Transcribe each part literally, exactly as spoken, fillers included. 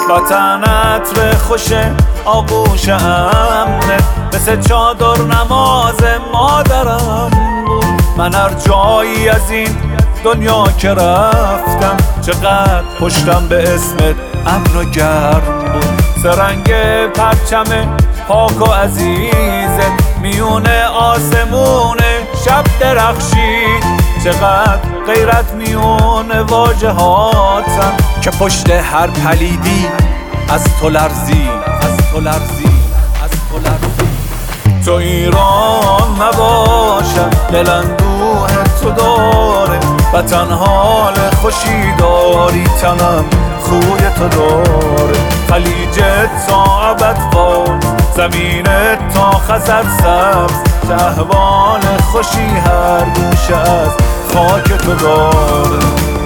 وطن عطر خوش آغوش امنت مثل چادر نماز مادرم بود. من هر جایی از این دنیا که رفتم چقدر پشتم به اسمت امن و گرم بود. سرنگ پرچم پاک و عزیزت میون آسمون شب درخشید. چقدر غیرت میون واجهاتم که پشت هر پلیدی از تو لرزی از تو لرزی از تو لرزی. تو ایران نباشم دل اندوه تو داره، وطن حال خوشی داری تنم خوی تو داره. خلیجت تا ابد فال زمینت تا خزر سبز، شهوان خوشی هر گوشه از خاک تو داره.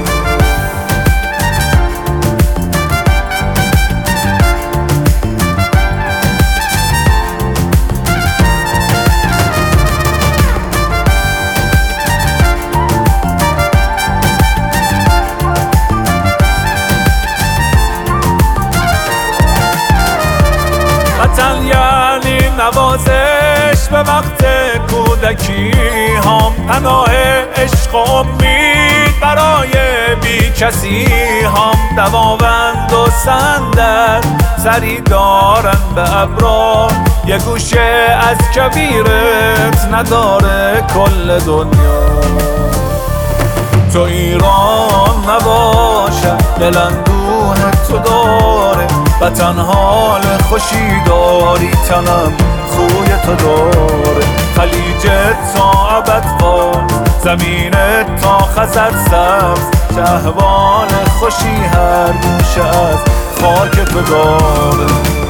وطن یعنی نوازش به وقت کودکی هم، پناه عشق و امید برای بی کسی هم. دماوند و صندل سری دارن به ابرا، یه گوشه از کبیرت نداره کل دنیا. تو ایران نباشه دل اندوه تو داره، وطن حال خوشی داری تنم خوی تو داره. خلیجت تا ابد فال زمینت تا خزر سبز، شهوان خوشی هر گوشه از خاک تو داره.